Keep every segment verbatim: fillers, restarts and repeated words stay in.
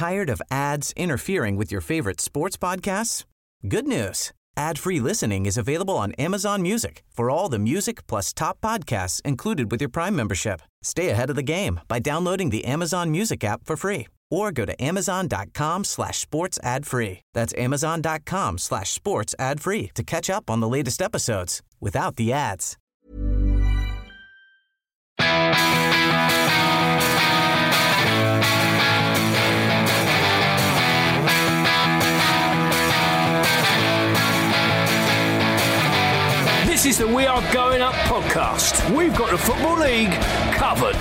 Tired of ads interfering with your favorite sports podcasts? Good news. Ad-free listening is available on Amazon Music for all the music plus top podcasts included with your Prime membership. Stay ahead of the game by downloading the Amazon Music app for free or go to amazon.com slash sports ad free. That's amazon.com slash sports ad free to catch up on the latest episodes without the ads. This is the We Are Going Up podcast. We've got the Football League covered.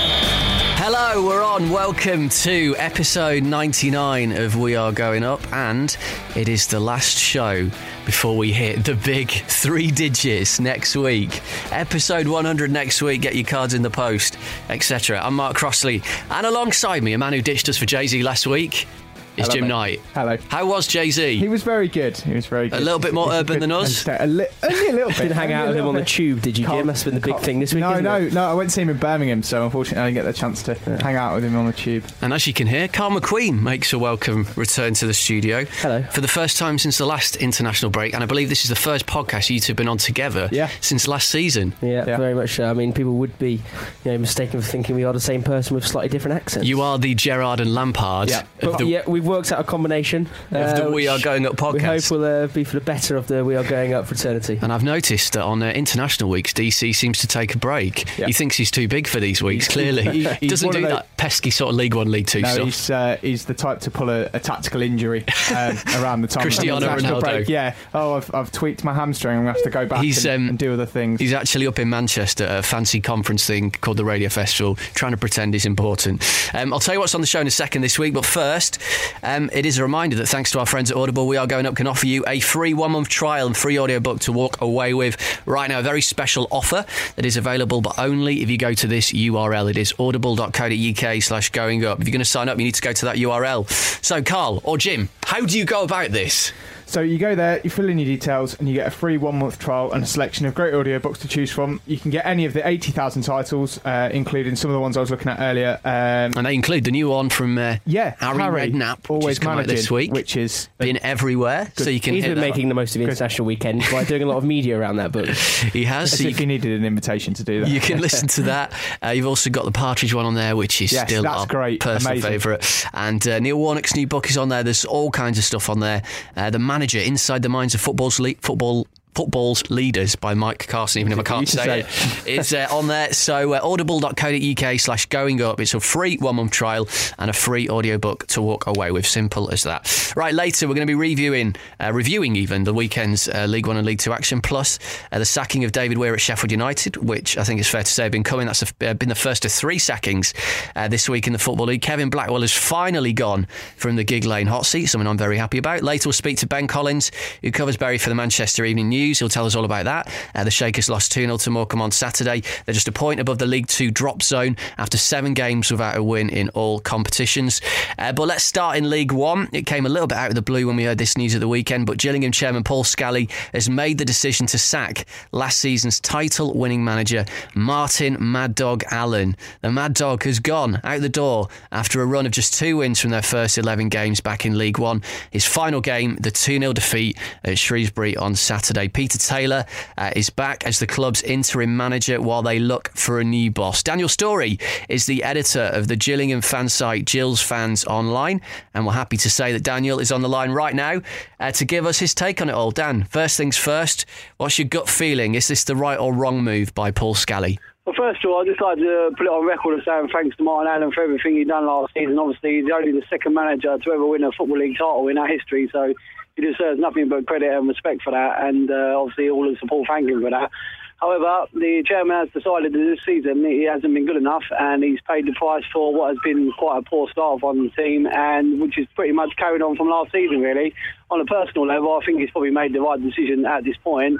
Hello, we're on. Welcome to episode ninety-nine of We Are Going Up, and it is the last show before we hit the big three digits next week. Episode one hundred next week. Get your cards in the post, et cetera. I'm Mark Crossley, and alongside me, a man who ditched us for Jay-Z last week, is Hello, Jim mate. Knight. Hello. How was Jay-Z? He was very good. He was very good. A little bit more He's a urban good than us? entertainer. A li- only a little bit. Didn't hang Only out a with him little on the bit. tube, did you, Jim? That's been the big Can't- thing this week, No, isn't no, it? no. I went to see him in Birmingham, so unfortunately I didn't get the chance to hang out with him on the tube. And as you can hear, Carl McQueen makes a welcome return to the studio. Hello. For the first time since the last international break, and I believe this is the first podcast you two have been on together Yeah. since last season. Yeah, Yeah. very much so. I mean, people would be you know, mistaken for thinking we are the same person with slightly different accents. You are the Gerrard and Lampard Yeah. of But the, yeah, we've worked out a combination. of the uh, We Are which Going Up podcast. We hope will uh, be for the better of the We Are Going Up fraternity. And I've noticed that on uh, international weeks, D C seems to take a break. Yeah. He thinks he's too big for these weeks, clearly. He- He he's doesn't one do of that pesky sort of League One, League Two No, stuff. he's uh, he's the type to pull a, a tactical injury um, around the time Cristiano of the international Ronaldo. break. Yeah. Oh, I've, I've tweaked my hamstring. I'm going to have to go back He's, and, um, and do other things. He's actually up in Manchester at a fancy conference thing called the Radio Festival, trying to pretend he's important. Um, I'll tell you what's on the show in a second this week, but first, um, it is a reminder that thanks to our friends at Audible, We Are Going Up can offer you a free one-month trial and free audiobook to walk away with right now. A very special offer that is available, but only if you go to this U R L. It is audible.co.uk slash going up. If you're going to sign up, you need to go to that U R L. So, Carl or Jim, how do you go about this? So you go there, you fill in your details, and you get a free one-month trial and a selection of great audiobooks to choose from. You can get any of the eighty thousand titles, uh, including some of the ones I was looking at earlier. Um, And they include the new one from uh, yeah, Harry, Harry, Redknapp, which always has come out managing, this week. which is Been everywhere, so you can He's hit been that. making the most of international weekends by doing a lot of media around that book. He has. as So you, if you needed an invitation to do that. you can listen to that. Uh, you've also got the Partridge one on there, which is Yes, still that's our great. personal Amazing. favourite. And uh, Neil Warnock's new book is on there. There's all kinds of stuff on there. Uh, the Manager, Inside the Minds of Football's Le- Football... Football's Leaders by Mike Carson, even if I can't You say say. it. It's uh, on there. So uh, audible.co.uk slash going up. It's a free one-month trial and a free audiobook to walk away with. Simple as that. Right, later we're going to be reviewing, uh, reviewing even, the weekend's uh, League One and League Two action, plus uh, the sacking of David Weir at Sheffield United, which I think is fair to say have been coming. That's a, uh, been the first of three sackings uh, this week in the Football League. Kevin Blackwell has finally gone from the Gig Lane hot seat, something I'm very happy about. Later we'll speak to Ben Collins, who covers Bury for the Manchester Evening News. He'll tell us all about that. Uh, the Shakers lost two nil to Morecambe on Saturday. They're just a point above the League Two drop zone after seven games without a win in all competitions. Uh, but let's start in League One. It came a little bit out of the blue when we heard this news at the weekend, but Gillingham chairman Paul Scally has made the decision to sack last season's title-winning manager Martin Mad Dog Allen. The Mad Dog has gone out the door after a run of just two wins from their first eleven games back in League One. His final game, the two nil defeat at Shrewsbury on Saturday. Peter Taylor uh, is back as the club's interim manager while they look for a new boss. Daniel Story is the editor of the Gillingham fan site Gills Fans Online, and we're happy to say that Daniel is on the line right now uh, to give us his take on it all. Dan, first things first, what's your gut feeling? Is this the right or wrong move by Paul Scally? Well, first of all, I'd just like to put it on record of saying thanks to Martin Allen for everything he'd done last season. Obviously, he's only the second manager to ever win a Football League title in our history, so he deserves nothing but credit and respect for that, and uh, obviously all the support thank him for that. However, the chairman has decided that this season he hasn't been good enough, and he's paid the price for what has been quite a poor start on the team, and which is pretty much carried on from last season, really. On a personal level, I think he's probably made the right decision at this point,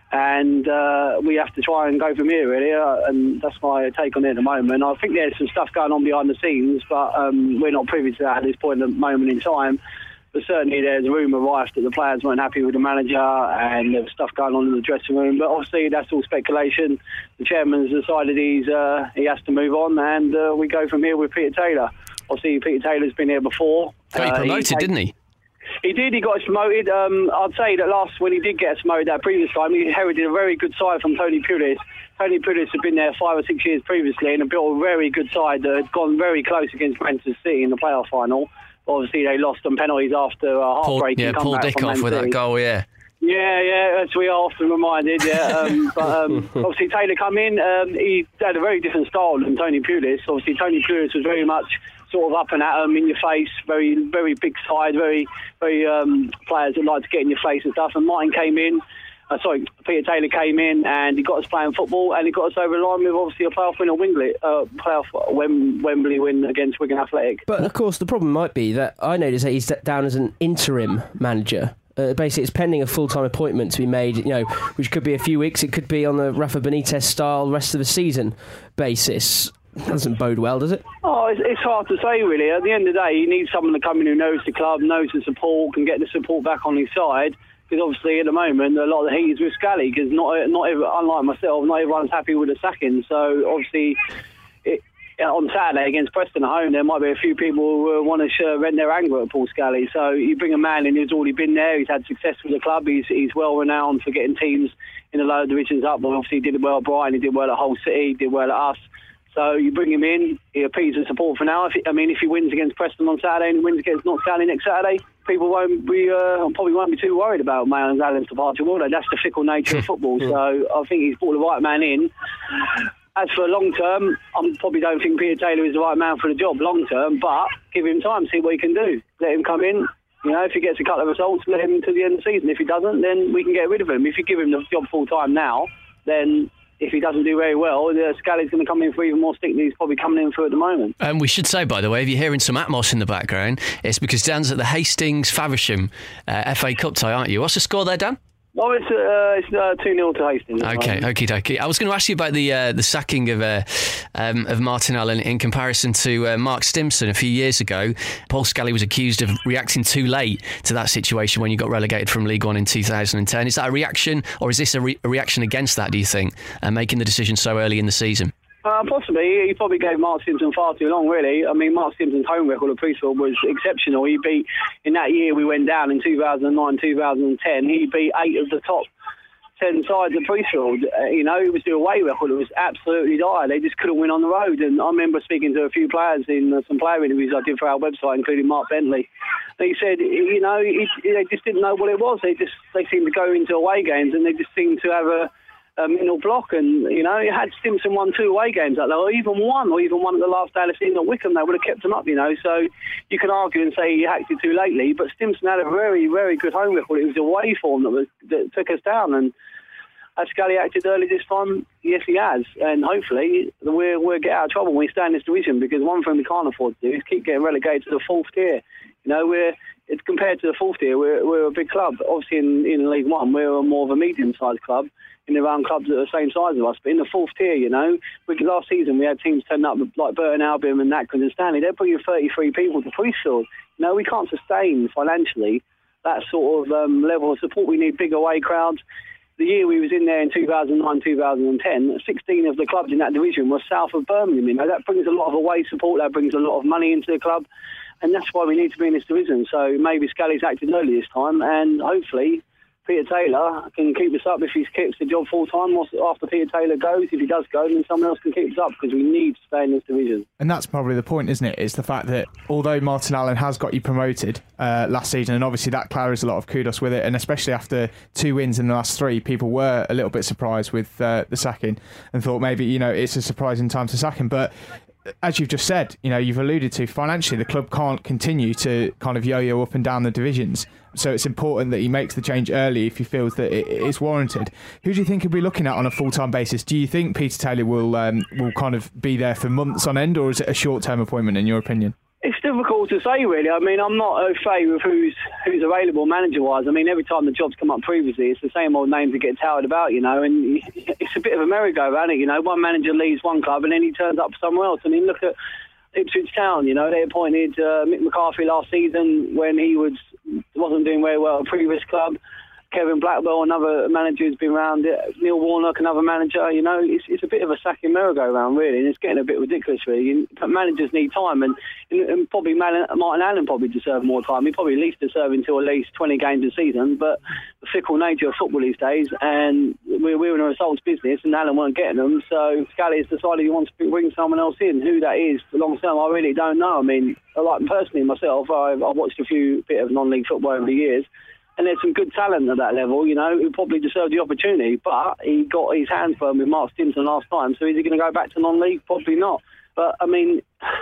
and uh, we have to try and go from here, really, uh, and that's my take on it at the moment. I think there's some stuff going on behind the scenes, but um, we're not privy to that at this point at the moment in time. But certainly there's rumour rife that the players weren't happy with the manager and there was stuff going on in the dressing room. But obviously that's all speculation. The chairman's decided he's uh, he has to move on, and uh, we go from here with Peter Taylor. Obviously, Peter Taylor's been here before. Got you Uh, promoted, he, didn't he? He did. He got us promoted. Um, I'd say that last when he did get us promoted that previous time, he inherited a very good side from Tony Pulis. Tony Pulis had been there five or six years previously and had built a very good side that had gone very close against Manchester City in the playoff final. Obviously, they lost on penalties after a heartbreaking Paul, yeah, comeback Paul from Man Dickoff with that City. goal, yeah. Yeah, yeah, as we are often reminded, yeah. Um, but um, obviously Taylor come in, um, he had a very different style than Tony Pulis. Obviously Tony Pulis was very much sort of up and at 'em, in your face, very, very big side, very, very um, players that like to get in your face and stuff. And Martin came in, uh, sorry, Peter Taylor came in and he got us playing football and he got us over the line with obviously a playoff win at Wembley, uh, playoff Wem- Wembley win against Wigan Athletic. But of course, the problem might be that I noticed that he's down as an interim manager. Uh, basically, it's pending a full-time appointment to be made, you know, which could be a few weeks. It could be on the Rafa Benitez style rest of the season basis. Doesn't bode well, does it? Oh, it's, it's hard to say, really. At the end of the day, you need someone to come in who knows the club, knows the support, can get the support back on his side. Because obviously, at the moment, a lot of the heat is with Scally. Because not, not every, unlike myself, not everyone's happy with the sacking. So obviously, it, on Saturday against Preston at home, there might be a few people who uh, want to show, vent their anger at Paul Scally. So you bring a man in who's already been there, he's had success with the club, he's, he's well renowned for getting teams in the lower divisions up. But obviously, he did well at Brighton, he did well at Hull City, he did well at us. So you bring him in, he appeases the support for now. If he, I mean, if he wins against Preston on Saturday and he wins against Knox County next Saturday, people won't be, uh, probably won't be too worried about Mayans Allen's departure, will they? That's the fickle nature of football. So I think he's brought the right man in. As for long term, I probably don't think Peter Taylor is the right man for the job long term, but give him time, see what he can do. Let him come in. You know, if he gets a couple of results, let him to the end of the season. If he doesn't, then we can get rid of him. If you give him the job full time now, then if he doesn't do very well, the Scally's going to come in for even more stick than he's probably coming in for at the moment. And um, we should say, by the way, if you're hearing some Atmos in the background, it's because Dan's at the Hastings Faversham uh, F A Cup tie, aren't you? What's the score there, Dan? Oh, it's uh, it's uh, two nil to Hastings. Okay, okie dokie. I was going to ask you about the uh, the sacking of uh, um, of Martin Allen in comparison to uh, Mark Stimson a few years ago. Paul Scally was accused of reacting too late to that situation when you got relegated from League One in two thousand ten. Is that a reaction, or is this a, re- a reaction against that, do you think, uh, making the decision so early in the season? Uh, possibly. He probably gave Mark Simpson far too long, really. I mean, Mark Simpson's home record at Priestfield was exceptional. He beat, in that year we went down in two thousand nine, two thousand ten, he beat eight of the top ten sides at Priestfield. Uh, you know, it was the away record. It was absolutely dire. They just couldn't win on the road. And I remember speaking to a few players in uh, some player interviews I did for our website, including Mark Bentley. And he said, you know, he, they just didn't know what it was. They just they seemed to go into away games and they just seemed to have a a mental block, and you know, you had Stimson won two away games out there, or even one, or even one at the last day of the season at Wickham. They would have kept him up, you know. So you can argue and say he acted too lately, but Stimson had a very, very good home record. It was the away form that was that took us down, and has Scally acted early this time? Yes, he has, and hopefully we'll we'll get out of trouble when we stay in this division. Because one thing we can't afford to do is keep getting relegated to the fourth tier. You know, we're it's compared to the fourth tier, we're we're a big club. Obviously, in, in League One, we're more of a medium-sized club. In the round clubs that are the same size as us, but in the fourth tier, you know, we, last season we had teams turn up like Burton Albion and Atkins and Stanley. They're bringing thirty-three people to Priestfield. You know, we can't sustain financially that sort of um, level of support. We need big away crowds. The year we was in there in two thousand nine, two thousand ten, sixteen of the clubs in that division were south of Birmingham. You know, that brings a lot of away support. That brings a lot of money into the club, and that's why we need to be in this division. So maybe Scally's acted early this time, and hopefully Peter Taylor can keep us up if he keeps the job full time. After Peter Taylor goes, if he does go, then someone else can keep us up because we need to stay in this division. And that's probably the point, isn't it? It's the fact that although Martin Allen has got you promoted uh, last season, and obviously that carries a lot of kudos with it, and especially after two wins in the last three, people were a little bit surprised with uh, the sacking and thought maybe, you know, it's a surprising time to sack him. But as you've just said, you know, you've alluded to, financially the club can't continue to kind of yo-yo up and down the divisions. So it's important that he makes the change early if he feels that it is warranted. Who do you think he'll be looking at on a full-time basis? Do you think Peter Taylor will um, will kind of be there for months on end, or is it a short-term appointment in your opinion? It's difficult to say, really. I mean, I'm not au fait with who's who's available manager-wise. I mean, every time the job's come up previously, it's the same old names that get touted about, you know, and it's a bit of a merry-go-round, you know. One manager leaves one club and then he turns up somewhere else. I mean, look at Ipswich Town, you know, they appointed uh, Mick McCarthy last season when he was, wasn't doing very well at a previous club. Kevin Blackwell, another manager who's been around it. Neil Warnock, another manager. You know, it's it's a bit of a sacking merry-go-round, really, and it's getting a bit ridiculous, really. Managers need time, and, and probably Martin Allen probably deserve more time. He probably at least deserve until at least twenty games a season, but the fickle nature of football these days, and we're, we're in a results business, and Allen weren't getting them, so Scally has decided he wants to bring someone else in. Who that is long term, I really don't know. I mean, like personally myself, I've, I've watched a few bit of non-league football over the years, and there's some good talent at that level, you know, who probably deserved the opportunity, but he got his hands burned with Mark Stinson last time, so is he going to go back to non-league? Probably not. But, I mean,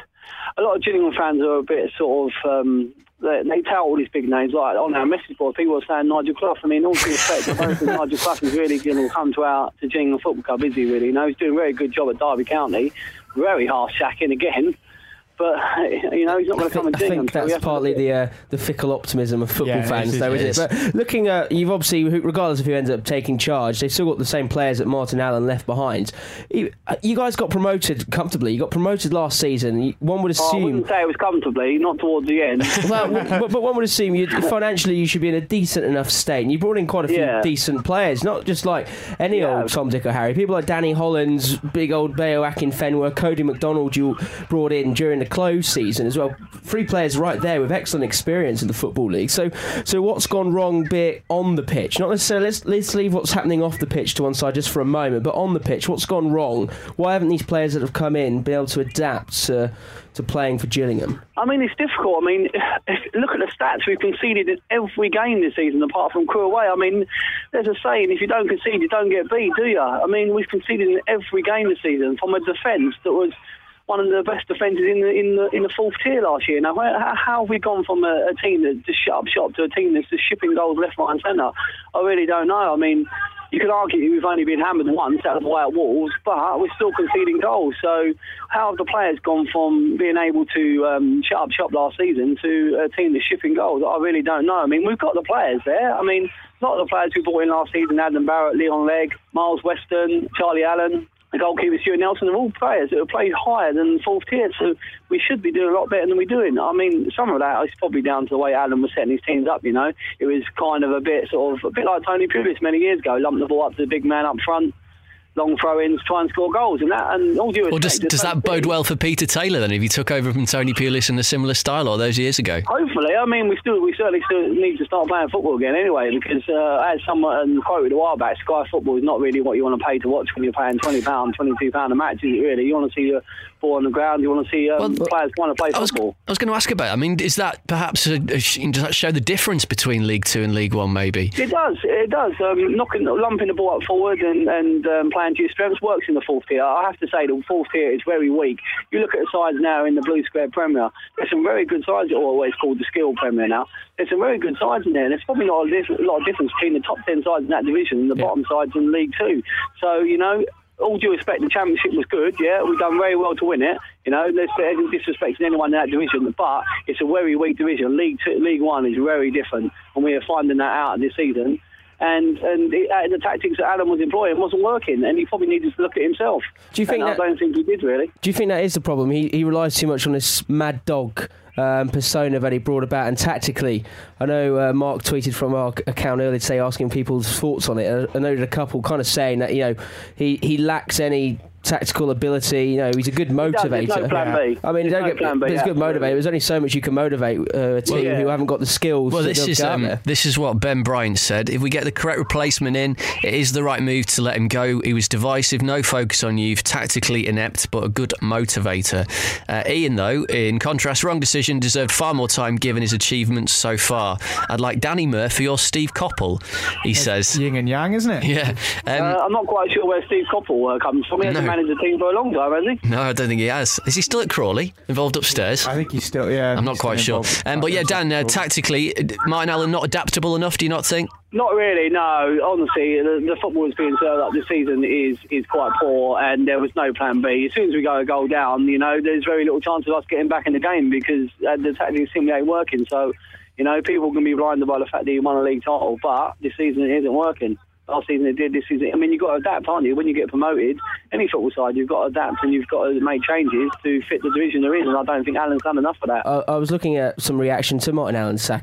a lot of Gillingham fans are a bit sort of, um, they, they tout all these big names, like on our message board, people are saying Nigel Clough. I mean, all due respect, I don't think Nigel Clough is really going to come to our to Gillingham Football Club, is he really? You know, he's doing a very good job at Derby County, very harsh sacking again. But, you know, he's not going to come and I ding think them. that's so partly the uh, the fickle optimism of football Yeah, fans, it is, though, it isn't is. it? But looking at, you've obviously, regardless of who ends up taking charge, they've still got the same players that Martin Allen left behind. You, you guys got promoted comfortably. You got promoted last season. One would Oh, I assume... wouldn't say it was comfortably, not towards the end. well, but, but one would assume you financially you should be in a decent enough state. And you brought in quite a few Yeah. decent players, not just like any Yeah. old Tom, Dick or Harry. People like Danny Hollands, big old Bayo Akinfenwa, Cody McDonald you brought in during the close season as well. Three players right there with excellent experience in the Football League. So so what's gone wrong bit on the pitch? Not necessarily, let's, let's leave what's happening off the pitch to one side just for a moment, but on the pitch, what's gone wrong? Why haven't these players that have come in been able to adapt to, to playing for Gillingham? I mean, it's difficult. I mean, if, look at the stats. We've conceded in every game this season, apart from Crewe away. I mean, there's a saying, if you don't concede, you don't get beat, do you? I mean, we've conceded in every game this season from a defence that was one of the best defences in the in the in the fourth tier last year. Now, where, how have we gone from a, a team that just shut up shop to a team that's just shipping goals left, right, and centre? I really don't know. I mean, you could argue we've only been hammered once out of the way at Wolves, but we're still conceding goals. So, how have the players gone from being able to um, shut up shop last season to a team that's shipping goals? I really don't know. I mean, we've got the players there. I mean, a lot of the players we brought in last season: Adam Barrett, Leon Legg, Miles Weston, Charlie Allen, the goalkeeper Stuart Nelson, are all players that have played higher than fourth tier, so we should be doing a lot better than we're doing. I mean, some of that is probably down to the way Alan was setting his teams up, you know. It was kind of a bit sort of, a bit like Tony Pulis many years ago, lumped the ball up to the big man up front, long throw-ins, try and score goals, and that, and all due Well, does, respect, does that bode well for Peter Taylor then, if he took over from Tony Pulis in a similar style all those years ago? Hopefully. I mean, we still, we certainly still need to start playing football again anyway, because uh, as someone quoted a while back, Sky Football is not really what you want to pay to watch when you're paying twenty pounds, twenty-two pounds a match, is it really? You want to see your ball on the ground, you want to see um, Well, players want to play I was, football. I was going to ask about, I mean, is that perhaps, a, a, does that show the difference between League Two and League One, maybe? It does, it does. Um, knocking, lumping the ball up forward and, and um, playing to your strengths works in the fourth tier. I have to say the fourth tier is very weak. You look at the sides now in the Blue Square Premier, there's some very good sides, or always called the Skill Premier now. There's some very good sides in there, and there's probably not a, diff- a lot of difference between the top ten sides in that division and the yeah. bottom sides in League Two. So, you know, all due respect, the Championship was good, yeah, we've done very well to win it, you know, there's no disrespect to anyone in that division, but it's a very weak division. League Two, League One is very different, and we are finding that out this season. And and it, uh, the tactics that Alan was employing wasn't working, and he probably needed to look at himself. Do you think and that, I don't think he did, really. Do you think that is the problem? He he relies too much on this mad dog um, persona that he brought about, and tactically, I know uh, Mark tweeted from our account earlier today asking people's thoughts on it. I noted a couple kind of saying that, you know, he, he lacks any tactical ability. You know, he's a good motivator. There's no plan B. I mean, there's don't no get, plan B, there's yeah, good motivator. There's only so much you can motivate uh, a team well, yeah. who haven't got the skills. Well, to this is go out um, there. this is what Ben Bryant said. If we get the correct replacement in, it is the right move to let him go. He was divisive, no focus on youth, tactically inept, but a good motivator. Uh, Ian, though, in contrast, wrong decision, deserved far more time given his achievements so far. I'd like Danny Murphy or Steve Coppell, he says. Yin and yang, isn't it? Yeah. Um, uh, I'm not quite sure where Steve Coppell uh, comes from. He hasn't No. managed the team for a long time, has he? no, I don't think he has. Is he still at Crawley, involved upstairs? I think he's still, yeah. I'm not quite sure. Um, but yeah, Dan, uh, tactically, Martin Allen not adaptable enough, do you not think? Not really, no. Honestly, the, the football that's being served up this season is is quite poor, and there was no plan B. As soon as we go a goal down, you know, there's very little chance of us getting back in the game because uh, the tactics simply ain't working. So, you know, people can be blinded by the fact that you won a league title, but this season it isn't working. Last season it did, this season... I mean, you've got to adapt, aren't you? When you get promoted, any football side, you've got to adapt and you've got to make changes to fit the division they're in, and I don't think Allen's done enough for that. I, I was looking at some reaction to Martin Allen's sacking.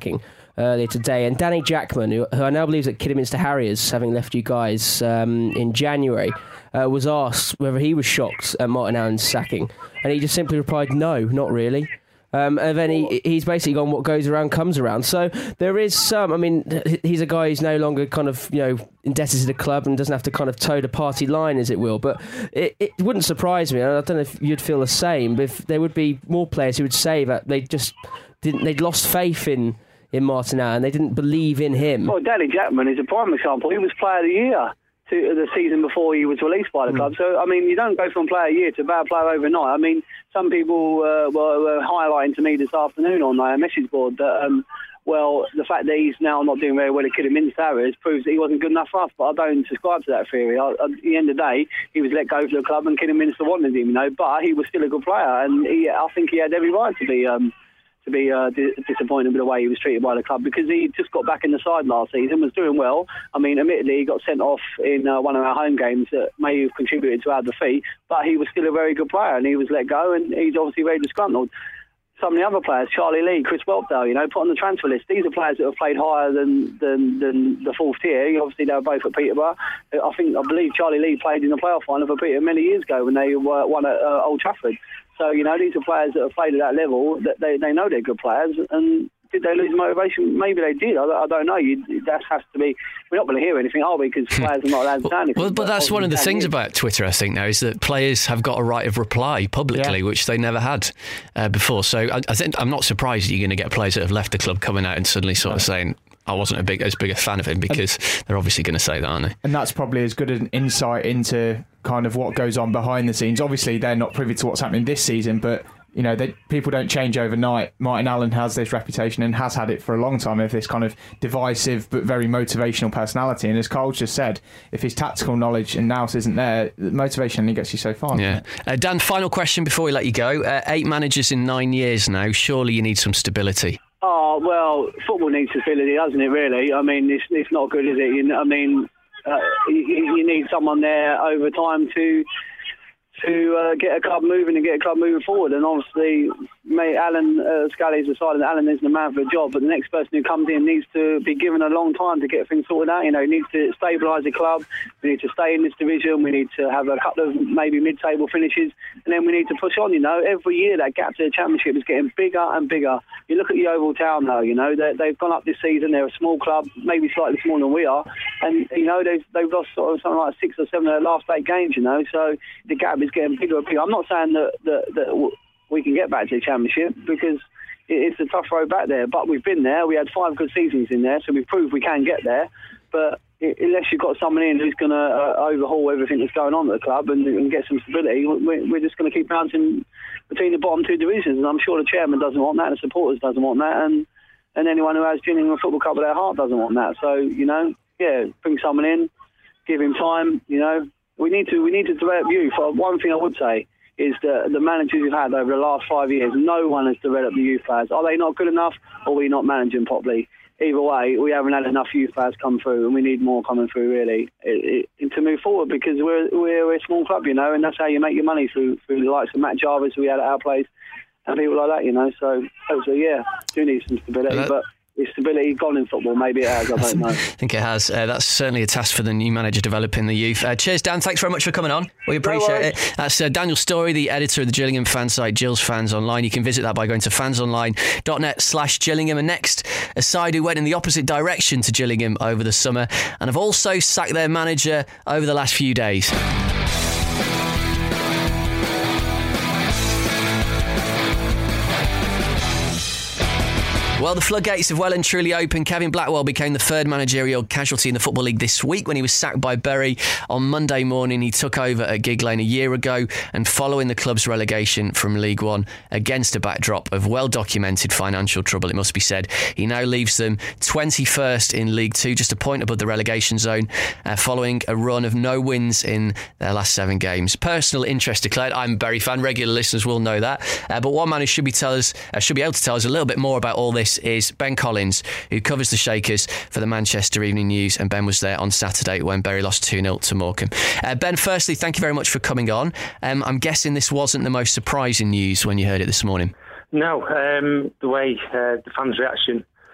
earlier today. And Danny Jackman, who, who I now believe is at Kidderminster Harriers, having left you guys um, in January, uh, was asked whether he was shocked at Martin Allen's sacking. And he just simply replied, no, not really. Um, and then he, he's basically gone, what goes around comes around. So there is some, I mean, he's a guy who's no longer kind of, you know, indebted to the club and doesn't have to kind of toe the party line, as it will. But it, it wouldn't surprise me, and I don't know if you'd feel the same, but if there would be more players who would say that they just didn't, they'd lost faith in, in Martin Allen, they didn't believe in him. Well, Danny Jackman is a prime example. He was player of the year to the season before he was released by the mm. club. So, I mean, you don't go from player of the year to bad player overnight. I mean, some people uh, were, were highlighting to me this afternoon on my message board that, um, well, the fact that he's now not doing very well at Kidderminster Harriers proves that he wasn't good enough for us, but I don't subscribe to that theory. I, at the end of the day, he was let go for the club and Kidderminster wanted him, you know, but he was still a good player, and he, I think he had every right to be... Um, to be uh, di- disappointed with the way he was treated by the club, because he just got back in the side last season, was doing well. I mean, admittedly, he got sent off in uh, one of our home games that may have contributed to our defeat, but he was still a very good player, and he was let go, and he's obviously very disgruntled. Some of the other players, Charlie Lee, Chris Whelpdale, you know, put on the transfer list. These are players that have played higher than, than, than the fourth tier. Obviously, they were both at Peterborough. I think, I believe Charlie Lee played in the playoff final for Peterborough many years ago when they were, won at uh, Old Trafford. So, you know, these are players that have played at that level, that they, they know they're good players. And did they lose motivation? Maybe they did. I, I don't know. You, that has to be... We're not going to hear anything, are we? Because players are not allowed to say anything. Well, but that's one of the things about Twitter, I think, now, is that players have got a right of reply publicly, yeah. which they never had uh, before. So I, I think I'm not surprised that you're going to get players that have left the club coming out and suddenly sort of saying, I wasn't a big as big a fan of him, because and, they're obviously going to say that, aren't they? And that's probably as good an insight into kind of what goes on behind the scenes. Obviously, they're not privy to what's happening this season, but... You know, they, people don't change overnight. Martin Allen has this reputation and has had it for a long time of this kind of divisive but very motivational personality. And as Carl just said, if his tactical knowledge and nous isn't there, the motivation only gets you so far. Yeah. Uh, Dan, final question before we let you go. Uh, eight managers in nine years now. Surely you need some stability. Oh, well, football needs stability, doesn't it, really? I mean, it's, it's not good, is it? You know, I mean, uh, you, you need someone there over time to... to uh, get a club moving and get a club moving forward. And obviously, mate, Alan uh, Scally's decided that Alan isn't the man for the job, but the next person who comes in needs to be given a long time to get things sorted out. You know, he needs to stabilise the club. We need to stay in this division. We need to have a couple of maybe mid-table finishes, and then we need to push on. You know, every year that gap to the Championship is getting bigger and bigger. You look at the Oval Town, though. You know, they've gone up this season. They're a small club, maybe slightly smaller than we are, and you know they've they've lost sort of something like six or seven of their last eight games. You know, so the gap is getting bigger and bigger. I'm not saying that that, that we can get back to the Championship, because it's a tough road back there, but we've been there. We had five good seasons in there, so we've proved we can get there. But unless you've got someone in who's going to uh, overhaul everything that's going on at the club and, and get some stability, we're, we're just going to keep bouncing between the bottom two divisions. And I'm sure the chairman doesn't want that, and the supporters doesn't want that, and, and anyone who has Gillingham Football Club at their heart doesn't want that. So, you know, yeah, bring someone in, give him time. You know, we need to we need to develop youth. One thing I would say is that the managers we've had over the last five years, no one has developed the youth players. Are they not good enough, or are we not managing properly? Either way, we haven't had enough youth players come through, and we need more coming through, really, it, it, to move forward, because we're, we're a small club, you know, and that's how you make your money, through through the likes of Matt Jarvis, who we had at our place, and people like that, you know. So, hopefully, yeah, do need some stability, that- but... Is stability gone in football? Maybe it has, I don't know. I think it has. Uh, that's certainly a task for the new manager, developing the youth. Uh, cheers, Dan. Thanks very much for coming on. We appreciate no it. That's uh, Daniel Story, the editor of the Gillingham fan site, Gills Fans Online. You can visit that by going to fansonline.net slash Gillingham. And next, a side who went in the opposite direction to Gillingham over the summer and have also sacked their manager over the last few days. Well, the floodgates have well and truly opened. Kevin Blackwell became the third managerial casualty in the Football League this week when he was sacked by Bury on Monday morning. He took over at Gig Lane a year ago, and following the club's relegation from League One against a backdrop of well-documented financial trouble, it must be said, he now leaves them twenty-first in League Two, just a point above the relegation zone, uh, following a run of no wins in their last seven games. Personal interest declared. I'm a Bury fan. Regular listeners will know that. Uh, but one man who should be tell us, uh, should be able to tell us a little bit more about all this is Ben Collins, who covers the Shakers for the Manchester Evening News, and Ben was there on Saturday when Bury lost two nil to Morecambe. Uh, Ben, firstly, thank you very much for coming on. Um, I'm guessing this wasn't the most surprising news when you heard it this morning. No, um, the way uh, the fans' reaction to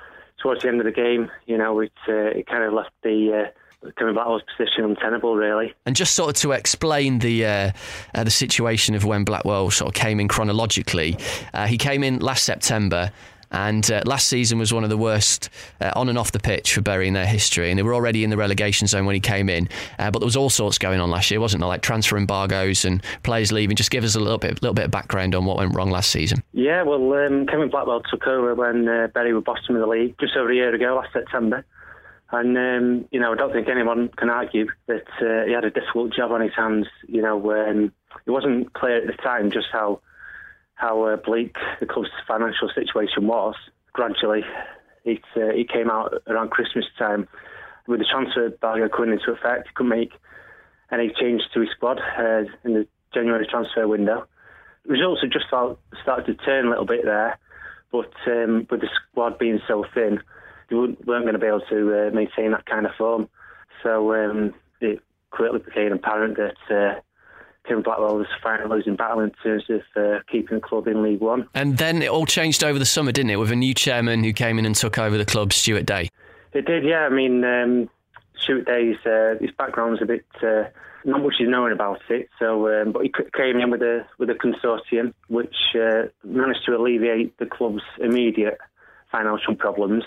towards the end of the game, you know, it uh, it kind of left the uh, Kevin Blackwell's position untenable, really. And just sort of to explain the uh, uh, the situation of when Blackwell sort of came in chronologically, uh, he came in last September. And uh, last season was one of the worst uh, on and off the pitch for Bury in their history, and they were already in the relegation zone when he came in. Uh, but there was all sorts going on last year, wasn't there? Like transfer embargoes and players leaving. Just give us a little bit, little bit of background on what went wrong last season. Yeah, well, um, Kevin Blackwell took over when uh, Bury were bottom of the league just over a year ago, last September. And um, you know, I don't think anyone can argue that uh, he had a difficult job on his hands. You know, um, it wasn't clear at the time just how. how uh, bleak the club's financial situation was. Gradually, it, uh, it came out around Christmas time. With the transfer embargo coming into effect, he couldn't make any change to his squad uh, in the January transfer window. Results had just felt, started to turn a little bit there, but um, with the squad being so thin, they weren't going to be able to uh, maintain that kind of form. So um, it quickly became apparent that uh, Kevin Blackwell was fighting a losing battle in terms of uh, keeping the club in League One. And then it all changed over the summer, didn't it, with a new chairman who came in and took over the club, Stuart Day? It did, yeah. I mean, um, Stuart Day's uh, his background's a bit, uh, not much is known about it. So, um, but he came in with a with a consortium which uh, managed to alleviate the club's immediate financial problems,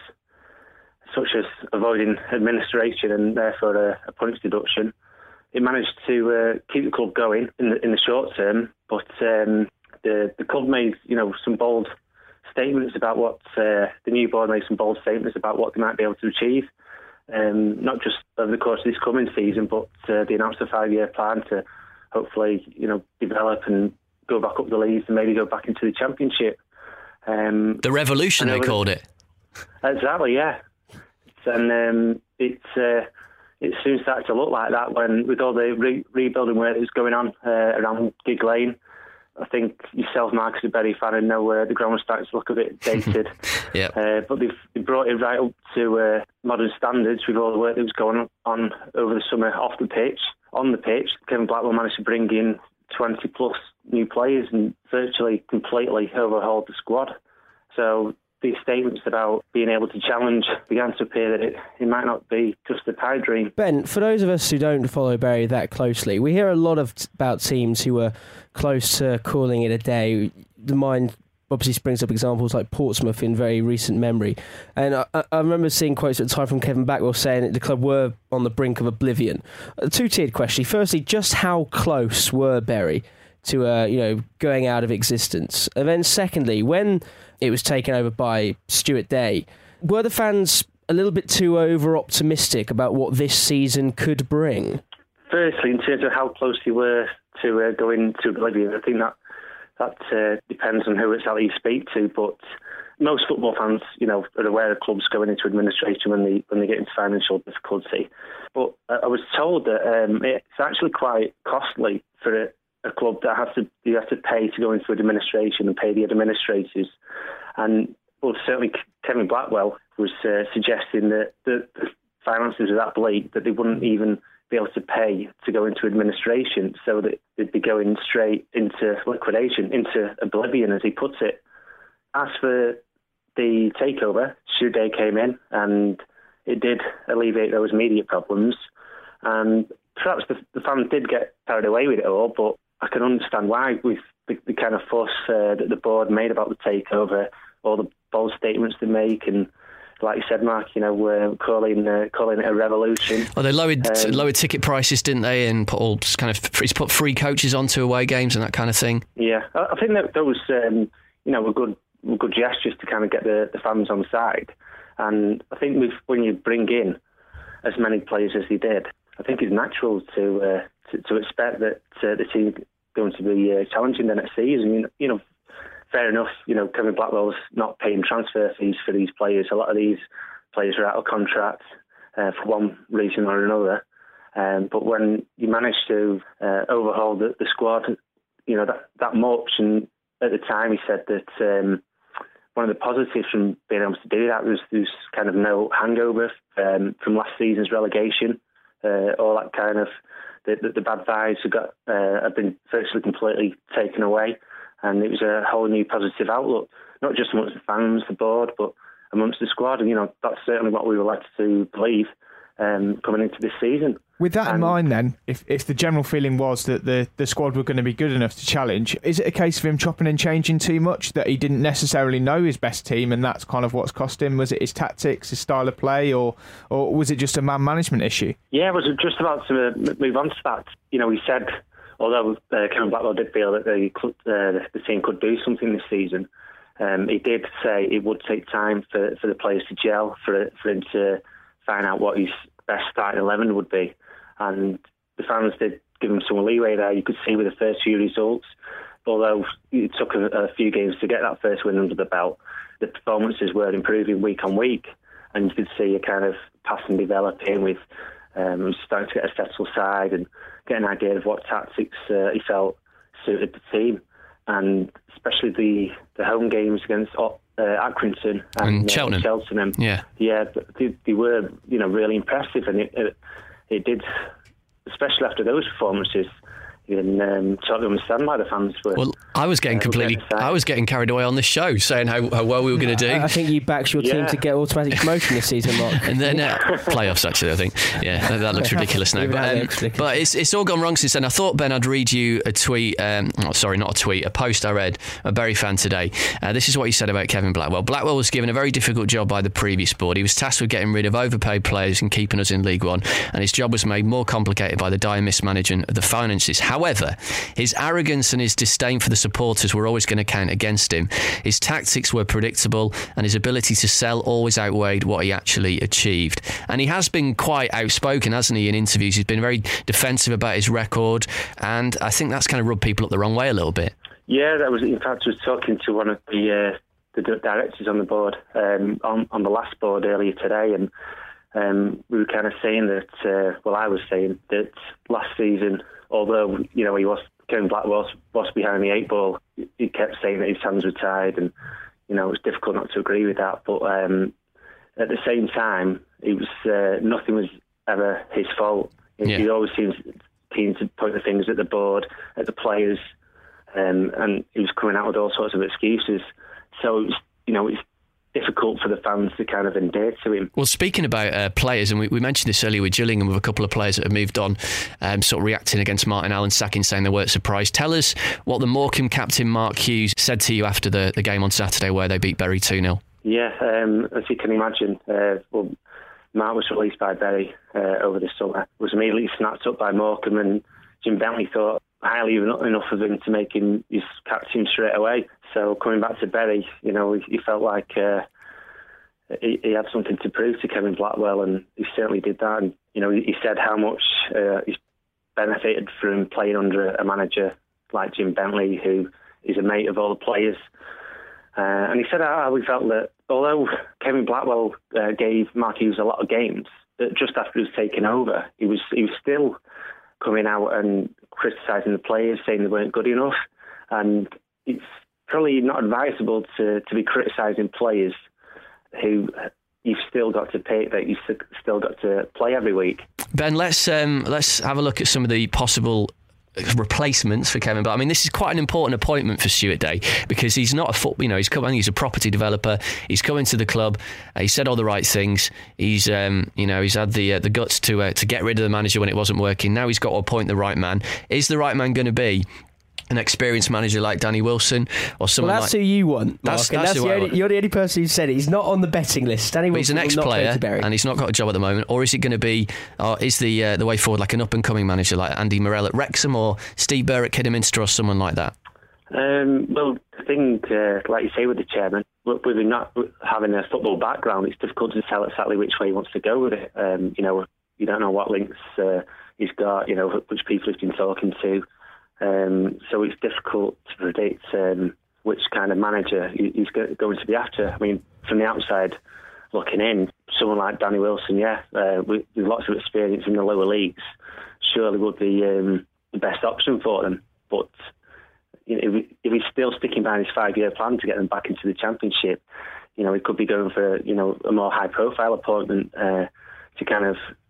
such as avoiding administration and therefore a, a points deduction. It managed to uh, keep the club going in the in the short term, but um, the the club made you know some bold statements about what uh, the new board made some bold statements about what they might be able to achieve, um, not just over the course of this coming season, but uh, they announced a five-year plan to hopefully you know develop and go back up the leagues and maybe go back into the Championship. Um, the revolution they called it. Exactly, yeah, and um, it's. Uh, It soon started to look like that when, with all the re- rebuilding work that was going on uh, around Gig Lane. I think yourself, Mark, as a Bury fan, and know uh, the ground was starting to look a bit dated. Yep. Uh, but they've, they brought it right up to uh, modern standards with all the work that was going on over the summer off the pitch. On the pitch, Kevin Blackwell managed to bring in twenty plus new players and virtually completely overhauled the squad. So these statements about being able to challenge began to appear that it, it might not be just a pipe dream. Ben, for those of us who don't follow Bury that closely, we hear a lot of about teams who were close to calling it a day. The mind obviously springs up examples like Portsmouth in very recent memory. And I, I remember seeing quotes at the time from Kevin Blackwell saying that the club were on the brink of oblivion. A two-tiered question. Firstly, just how close were Bury to uh, you know going out of existence? And then secondly, when it was taken over by Stuart Day, were the fans a little bit too over-optimistic about what this season could bring? Firstly, in terms of how close they were to uh, going to oblivion, I think that that uh, depends on who exactly you speak to, but most football fans, you know, are aware of clubs going into administration when they when they get into financial difficulty. But I was told that um, it's actually quite costly for a, a club that has to you have to pay to go into administration and pay the administrators. And well, certainly Kevin Blackwell was uh, suggesting that the, the finances are that bleak that they wouldn't even be able to pay to go into administration, so that they'd be going straight into liquidation, into oblivion, as he puts it. As for the takeover, Stuart Day came in and it did alleviate those immediate problems. And perhaps the, the fans did get carried away with it all, but I can understand why, with the, the kind of fuss uh, that the board made about the takeover, all the bold statements they make, and like you said, Mark, you know, uh, calling uh, calling it a revolution. Well, they lowered um, lowered ticket prices, didn't they? And put all kind of he's put free coaches onto away games and that kind of thing. Yeah, I, I think that those um, you know were good were good gestures to kind of get the, the fans on side. And I think with when you bring in as many players as he did, I think it's natural to uh, to, to expect that uh, the team going to be uh, challenging the next season. You know, you know, fair enough. You know, Kevin Blackwell's not paying transfer fees for these players. A lot of these players are out of contract uh, for one reason or another. Um, but when you manage to uh, overhaul the, the squad, you know that that much, and at the time he said that um, one of the positives from being able to do that was there's kind of no hangover um, from last season's relegation. Uh, all that kind of the, the, the bad vibes have got uh, have been virtually completely taken away, and it was a whole new positive outlook, not just amongst the fans, the board, but amongst the squad. And, you know, that's certainly what we were led to believe um, coming into this season. With that and, in mind then, if if the general feeling was that the, the squad were going to be good enough to challenge, is it a case of him chopping and changing too much, that he didn't necessarily know his best team and that's kind of what's cost him? Was it his tactics, his style of play, or or was it just a man management issue? Yeah, I was just about to move on to that. You know, he said, although uh, Kevin Blackwell did feel that the, uh, the team could do something this season, um, he did say it would take time for, for the players to gel, for, for him to find out what his best starting eleven would be. And the fans did give him some leeway there. You could see with the first few results, although it took a, a few games to get that first win under the belt, the performances were improving week on week. And you could see a kind of pattern developing with um, starting to get a settled side and get an idea of what tactics uh, he felt suited the team. And especially the, the home games against uh, Accrington and, and Cheltenham. Uh, Cheltenham. Yeah, yeah, they, they were, you know, really impressive, and it, it, it did, especially after those performances. And um, totally understand why the fans were. Well, I was getting uh, completely, I was getting carried away on this show, saying how, how well we were going to do. I think you backed your team yeah. to get automatic promotion this season, Mark. And then uh, playoffs, actually, I think. Yeah, that, that looks ridiculous now. But, um, ridiculous. but it's it's all gone wrong since then. I thought, Ben, I'd read you a tweet. Um, oh, sorry, not a tweet. A post I read. A Bury fan today. Uh, this is what he said about Kevin Blackwell. Blackwell was given a very difficult job by the previous board. He was tasked with getting rid of overpaid players and keeping us in League One, and his job was made more complicated by the dire mismanagement of the finances. However, his arrogance and his disdain for the supporters were always going to count against him. His tactics were predictable, and his ability to sell always outweighed what he actually achieved. And he has been quite outspoken, hasn't he, in interviews? He's been very defensive about his record, and I think that's kind of rubbed people up the wrong way a little bit. Yeah, that was. In fact, I was talking to one of the uh, the directors on the board um, on on the last board earlier today, and um, we were kind of saying that. Uh, well, I was saying that last season, although you know he was. Kevin Blackwell was, was behind the eight ball. He kept saying that his hands were tied, and you know it was difficult not to agree with that. But um, at the same time, it was uh, nothing was ever his fault. Yeah. He always seems keen to point the fingers at the board, at the players, um, and he was coming out with all sorts of excuses. So it was, you know, it's difficult for the fans to kind of endear to him. Well, speaking about uh, players, and we, we mentioned this earlier with Gillingham, with a couple of players that have moved on, um, sort of reacting against Martin Allen's sacking, saying they weren't surprised. Tell us what the Morecambe captain Mark Hughes said to you after the, the game on Saturday where they beat Bury two nil. Yeah, um, as you can imagine, uh, well, Mark was released by Bury uh, over the summer, was immediately snapped up by Morecambe, and Jim Bentley thought highly enough of him to make him his captain straight away. So coming back to Bury, you know, he, he felt like uh, he, he had something to prove to Kevin Blackwell, and he certainly did that. And you know, he, he said how much uh, he's benefited from playing under a manager like Jim Bentley, who is a mate of all the players. Uh, and he said how he felt that although Kevin Blackwell uh, gave Mark Hughes a lot of games, that just after he was taken over, he was he was still coming out and criticising the players, saying they weren't good enough. And it's probably not advisable to, to be criticising players who you've still got to pay, that you've still got to play every week. Ben, let's um, let's have a look at some of the possible replacements for Kevin. But I mean, this is quite an important appointment for Stuart Day, because he's not a foot, you know, he's coming, he's a property developer. He's coming to the club. Uh, he said all the right things. He's, um, you know, he's had the uh, the guts to uh, to get rid of the manager when it wasn't working. Now he's got to appoint the right man. Is the right man going to be an experienced manager like Danny Wilson, or someone well, that's like... who you want, Mark. That's, and that's, that's who the I only, want. You're the only person who said it. He's not on the betting list. Danny Wilson But he's an ex-player, and he's not got a job at the moment. Or is it going to be, or is the uh, the way forward like an up-and-coming manager like Andy Morell at Wrexham, or Steve Burr at Kidderminster, or someone like that? Um, well, I think, uh, like you say with the chairman, with him not having a football background, it's difficult to tell exactly which way he wants to go with it. Um, you know, you don't know what links uh, he's got, you know, which people he's been talking to. Um, so it's difficult to predict um, which kind of manager he's going to be after. I mean, from the outside looking in, someone like Danny Wilson, yeah, uh, with, with lots of experience in the lower leagues, surely would be um, the best option for them. But you know, if, if he's still sticking by his five-year plan to get them back into the Championship, you know, he could be going for, you know, a more high-profile appointment uh, to kind of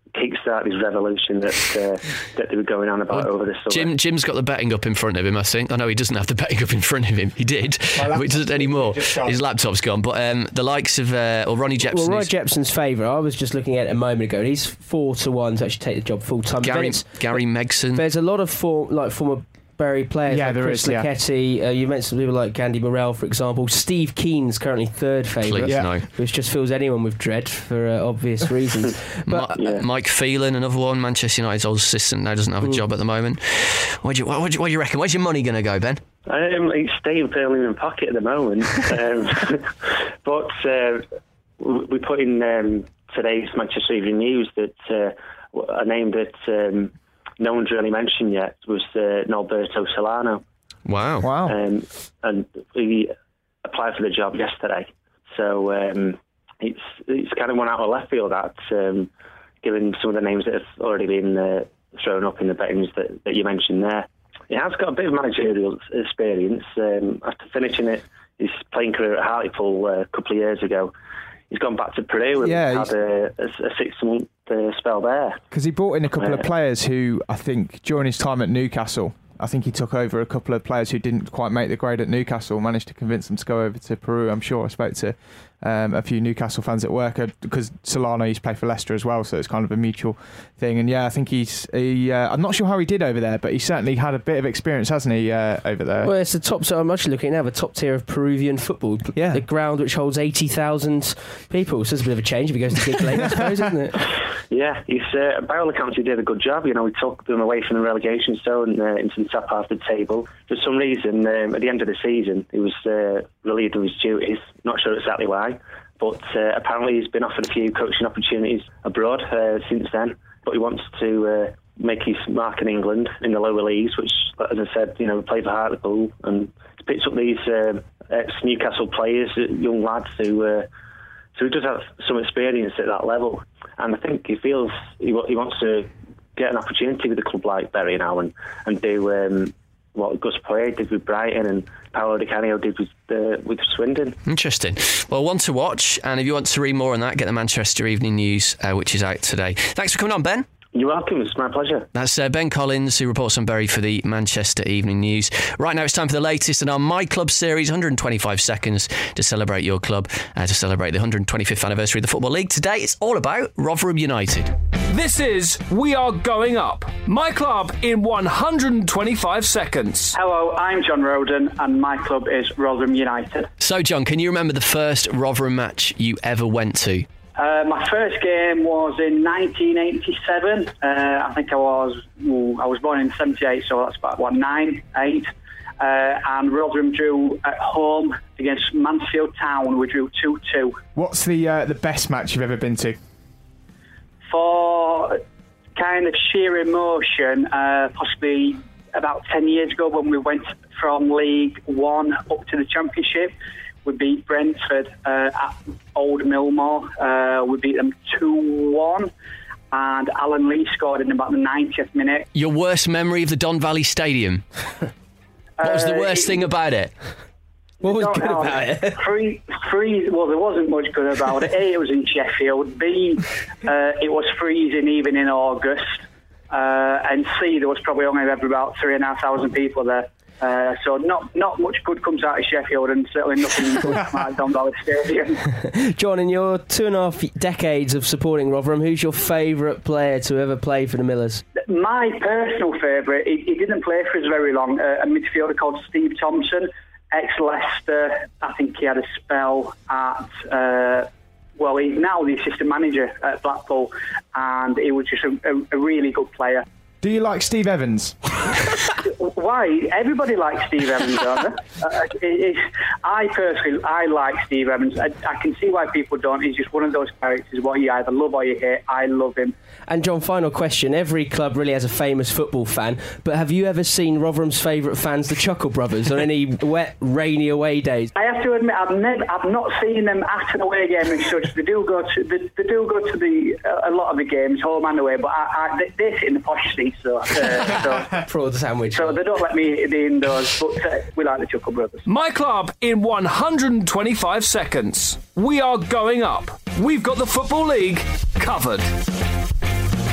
kickstart this revolution that uh, that they were going on about well, over the summer. Jim, Jim's got the betting up in front of him, I think. I know he doesn't have the betting up in front of him. He did, but he doesn't anymore. His laptop's gone. But um, the likes of uh, or Ronnie Jepson. Well, Ronnie Jepson's favourite. I was just looking at it a moment ago. He's four to one to actually take the job full time. Gary, Gary Megson. There's a lot of form, like former Bury players, yeah, like there Chris is, yeah. Lucchetti. Uh, you mentioned people like Gandhi Morrell, for example. Steve Keen's currently third favourite, yeah. no. which just fills anyone with dread for uh, obvious reasons. But Ma- yeah. Mike Phelan, another one, Manchester United's old assistant, now doesn't have a mm. job at the moment. What do you, what, what do you, what do you reckon? Where's your money going to go, Ben? Um, it's staying firmly in my pocket at the moment. um, but uh, we put in um, today's Manchester Evening News that uh, a name that um, no one's really mentioned yet was uh, Norberto Solano. Wow. Wow. Um, and he applied for the job yesterday. So um, it's it's kind of one out of left field, that, um, given some of the names that have already been uh, thrown up in the bettings that, that you mentioned there. He has got a bit of managerial experience. Um, after finishing it, his playing career at Hartlepool uh, a couple of years ago, he's gone back to Peru and yeah, had a, a, a six-month uh, spell there. Because he brought in a couple uh, of players who, I think, during his time at Newcastle, I think he took over a couple of players who didn't quite make the grade at Newcastle, managed to convince them to go over to Peru. I'm sure I spoke to um, a few Newcastle fans at work, because Solano used to play for Leicester as well, so it's kind of a mutual thing. And yeah, I think he's, he, uh, I'm not sure how he did over there, but he certainly had a bit of experience, hasn't he, uh, over there? Well, it's the top, so I'm actually looking now, the top tier of Peruvian football. Yeah. The ground which holds eighty thousand people. So it's a bit of a change if he goes to Gig Lane, I suppose, isn't it? Yeah, he's, uh, by all accounts, he did a good job. You know, he took them away from the relegation zone uh, into the top half of the table. For some reason, um, at the end of the season, he was uh, relieved of his duties. Not sure exactly why, but uh, apparently he's been offered a few coaching opportunities abroad uh, since then. But he wants to uh, make his mark in England in the lower leagues, which, as I said, you know, played for Hartlepool, and he's picked up these uh, ex-Newcastle players, young lads who. Uh, so he does have some experience at that level. And I think he feels he, he wants to get an opportunity with a club like Bury now and, and do um, what Gus Poyet did with Brighton and Paolo Di Canio did with, uh, with Swindon. Interesting. Well, one to watch. And if you want to read more on that, get the Manchester Evening News, uh, which is out today. Thanks for coming on, Ben. You're welcome. It's my pleasure. That's uh, Ben Collins, who reports on Bury for the Manchester Evening News. Right now, it's time for the latest in our My Club series, one hundred twenty-five seconds to celebrate your club, uh, to celebrate the one hundred twenty-fifth anniversary of the Football League. Today, it's all about Rotherham United. This is We Are Going Up, My Club in one hundred twenty-five seconds. Hello, I'm John Roden, and my club is Rotherham United. So, John, can you remember the first Rotherham match you ever went to? Uh, my first game was in nineteen eighty-seven. Uh, I think I was ooh, I was born in seventy-eight, so that's about what nine, eight. Uh, and Rotherham drew at home against Mansfield Town. We drew two two. What's the uh, the best match you've ever been to? For kind of sheer emotion, uh, possibly about ten years ago when we went from League One up to the Championship. We beat Brentford uh, at Old Millmore. Uh, we beat them two one, and Alan Lee scored in about the ninetieth minute. Your worst memory of the Don Valley Stadium? What was the worst uh, thing about it? What was good know, about it? Free, free, well, there wasn't much good about it. A, it was in Sheffield. B, uh, it was freezing even in August. Uh, and C, there was probably only ever about three and a half thousand people there. Uh, so not not much good comes out of Sheffield, and certainly nothing good comes out of Don Valley Stadium. John, in your two and a half decades of supporting Rotherham, who's your favourite player to ever play for the Millers? My personal favourite, he, he didn't play for us very long, uh, a midfielder called Steve Thompson, ex-Leicester. I think he had a spell at... Uh, well, he's now the assistant manager at Blackpool, and he was just a, a, a really good player. Do you like Steve Evans? Why? Everybody likes Steve Evans, don't they? Uh, it, it, I personally, I like Steve Evans. I, I can see why people don't. He's just one of those characters, what you either love or you hate. I love him. And John, final question. Every club really has a famous football fan, but have you ever seen Rotherham's favourite fans, the Chuckle Brothers, on any wet, rainy away days? I have to admit, I've never, I've not seen them at an away game as such. They do go to, they, they do go to the uh, a lot of the games, home and away, but I, I, they, they sit in the posh seats, so, uh, so for the sandwich. So they don't let me in the indoors, but uh, we like the Chuckle Brothers. My club in one hundred twenty-five seconds. We are going up. We've got the Football League covered.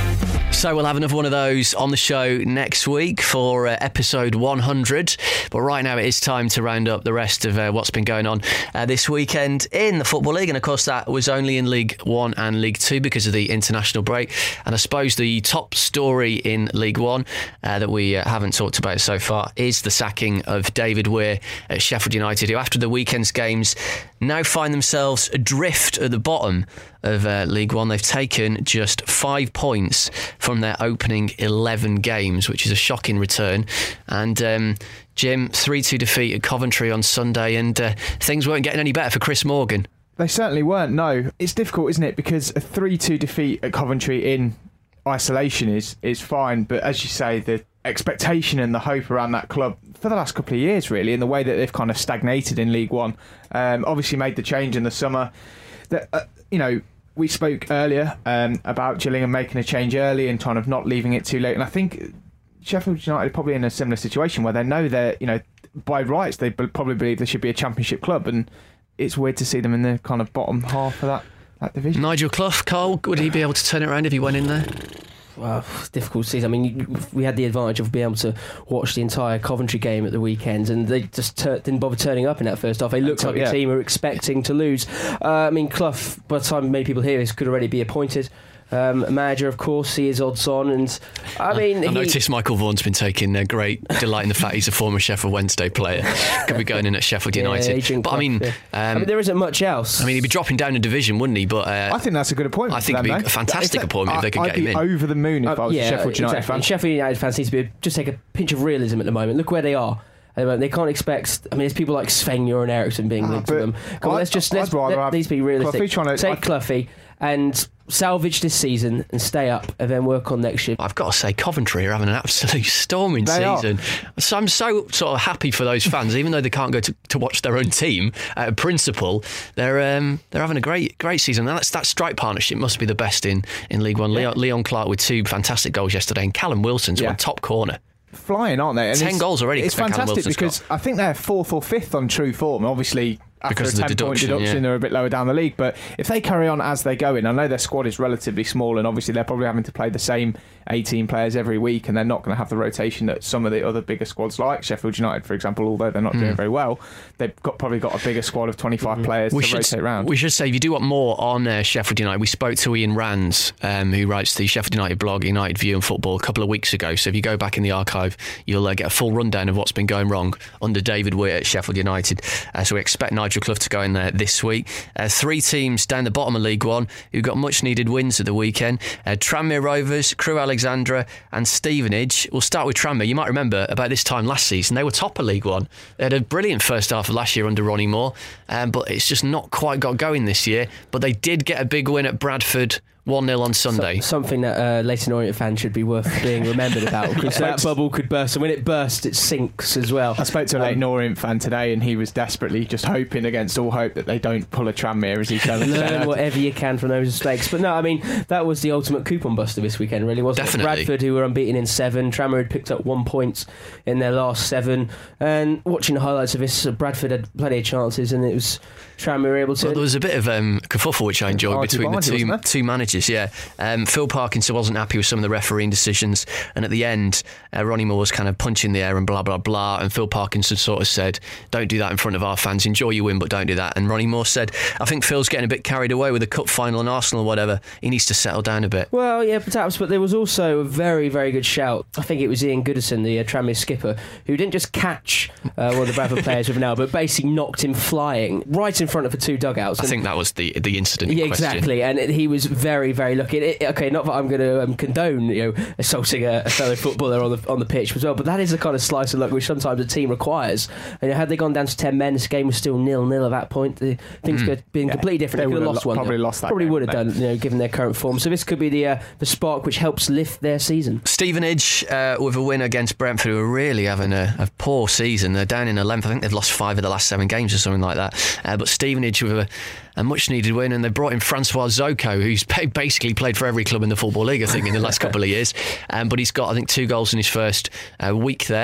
So we'll have another one of those on the show next week for uh, episode one hundred. But right now it is time to round up the rest of uh, what's been going on uh, this weekend in the Football League. And of course that was only in League One and League Two because of the international break. And I suppose the top story in League One uh, that we uh, haven't talked about so far is the sacking of David Weir at Sheffield United, who after the weekend's games now find themselves adrift at the bottom of uh, League One. They've taken just five points from their opening eleven games, which is a shocking return. And um, Jim, three two defeat at Coventry on Sunday, and uh, things weren't getting any better for Chris Morgan. They certainly weren't, no. It's difficult, isn't it? Because a three two defeat at Coventry in isolation is, is fine, but as you say, the expectation and the hope around that club for the last couple of years, really, in the way that they've kind of stagnated in League One. Um, obviously made the change in the summer. That uh, you know, we spoke earlier um, about Gillingham making a change early and kind of not leaving it too late. And I think Sheffield United are probably in a similar situation where they know they're, you know, by rights, they b- probably believe they should be a championship club. And it's weird to see them in the kind of bottom half of that, that division. Nigel Clough, Cole, would he be able to turn it around if he went in there? Well, it's difficult to see. I mean, we had the advantage of being able to watch the entire Coventry game at the weekend, and they just tur- didn't bother turning up in that first half. They looked like yeah. a team who were expecting to lose. Uh, I mean, Clough, by the time many people hear this, could already be appointed. Um, a manager, of course, he is odds on, and I mean, I he, noticed Michael Vaughan's been taking uh, great delight in the fact he's a former Sheffield Wednesday player. Could be going in at Sheffield United, yeah, but I mean, yeah. um, I mean, there isn't much else. I mean, he'd be dropping down a division, wouldn't he? But uh, I think that's a good appointment. I think it'd be them, a though. fantastic if appointment they, if they could I'd get him in. I'd be over the moon if uh, I was yeah, a Sheffield United exactly. fan. Sheffield United fans need to be just take a pinch of realism at the moment. Look where they are. They can't expect. I mean, there's people like Sven-Göran Eriksson being linked uh, to them. Come on, let's just let's, let these be realistic. Cloughy Take Cloughy and salvage this season and stay up, and then work on next year. I've got to say, Coventry are having an absolute storming they season. Are. So I'm so sort of happy for those fans, even though they can't go to, to watch their own team. Out of principle, they're um, they're having a great great season. Now, that's, that strike partnership must be the best in, in League One. Yeah. Leon, Leon Clark with two fantastic goals yesterday, and Callum Wilson's yeah. one top corner. Flying, aren't they? And Ten goals already. It's fantastic because got. I think they're fourth or fifth on true form. Obviously, after because a of the ten-point deduction, deduction, yeah. they're a bit lower down the league. But if they carry on as they go in, I know their squad is relatively small, and obviously they're probably having to play the same eighteen players every week, and they're not going to have the rotation that some of the other bigger squads, like Sheffield United, for example, although they're not mm. doing very well, they've got probably got a bigger squad of twenty-five mm. players we to should, rotate around. We should say, if you do want more on uh, Sheffield United, we spoke to Ian Rands, um, who writes the Sheffield United blog, United View and Football, a couple of weeks ago. So if you go back in the archive, you'll uh, get a full rundown of what's been going wrong under David Weir at Sheffield United. Uh, so we expect Nigel Clough to go in there this week. Uh, three teams down the bottom of League One who got much needed wins at the weekend. Uh, Tranmere Rovers, Crewe Alexandra and Stevenage. We'll start with Tranmere. You might remember about this time last season they were top of League One. They had a brilliant first half of last year under Ronnie Moore, um, but it's just not quite got going this year. But they did get a big win at Bradford, one nil on Sunday. So, something that uh, Leyton Orient fans should be worth being remembered about, because that bubble could burst, and when it bursts, it sinks as well. I spoke to a Leyton Orient fan today, and he was desperately just hoping against all hope that they don't pull a Tranmere, as he said. Learn whatever you can from those mistakes. But no, I mean, that was the ultimate coupon buster this weekend, really, wasn't Definitely. it? Bradford, who were unbeaten in seven, Tranmere had picked up one point in their last seven, and watching the highlights of this, Bradford had plenty of chances, and it was Tranmere able to... Well, there was a bit of um, kerfuffle, which I enjoyed, between the two, two managers, yeah. Um, Phil Parkinson wasn't happy with some of the refereeing decisions, and at the end uh, Ronnie Moore was kind of punching the air and blah blah blah, and Phil Parkinson sort of said, don't do that in front of our fans, enjoy your win but don't do that. And Ronnie Moore said, I think Phil's getting a bit carried away with the cup final and Arsenal or whatever, he needs to settle down a bit. Well, yeah, perhaps, but there was also a very very good shout. I think it was Ian Goodison, the uh, Tranmere skipper, who didn't just catch uh, one of the Bradford players with an elbow, but basically knocked him flying right in front of the two dugouts. I and think that was the the incident in yeah, question. Exactly, and it, he was very very lucky. It, okay, not that I'm going to Um, condone, you know, assaulting a, a fellow footballer on the on the pitch as well, but that is the kind of slice of luck which sometimes a team requires. And had they gone down to ten men, this game was still nil nil at that point. The, things mm. could have been yeah. completely different. They, they could have lost lo- one. Probably lost that. Probably game, would have done, you know, given their current form. So this could be the uh, the spark which helps lift their season. Stevenage uh, with a win against Brentford, who are really having a, a poor season. They're down in eleventh. I think they've lost five of the last seven games or something like that. Uh, but Stevenage with a a much-needed win, and they brought in Francois Zoko, who's basically played for every club in the Football League, I think, in the last couple of years. Um, but he's got, I think, two goals in his first uh, week there.